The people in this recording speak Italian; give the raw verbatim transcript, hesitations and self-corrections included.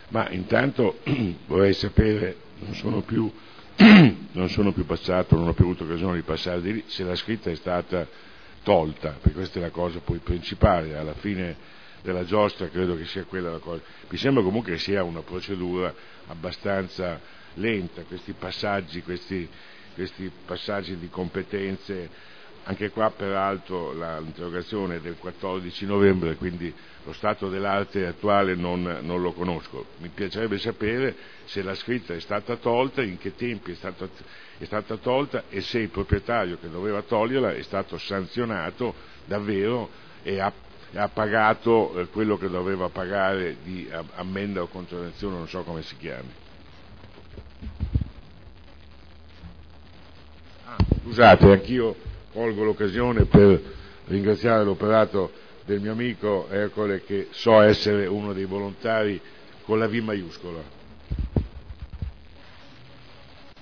Ma intanto vorrei sapere, non sono più, non sono più passato, non ho più avuto occasione di passare di lì, se la scritta è stata tolta, perché questa è la cosa poi principale, alla fine della giostra credo che sia quella la cosa. Mi sembra comunque che sia una procedura abbastanza lenta, questi passaggi, questi, questi passaggi di competenze. Anche qua peraltro la, l'interrogazione è del quattordici novembre, quindi lo stato dell'arte attuale non, non lo conosco. Mi piacerebbe sapere se la scritta è stata tolta, in che tempi è stata, è stata tolta e se il proprietario che doveva toglierla è stato sanzionato davvero e ha, e ha pagato eh, quello che doveva pagare di ammenda o contravvenzione, non so come si chiami. Ah, scusate, anch'io colgo l'occasione per ringraziare l'operato del mio amico Ercole, che so essere uno dei volontari con la V maiuscola.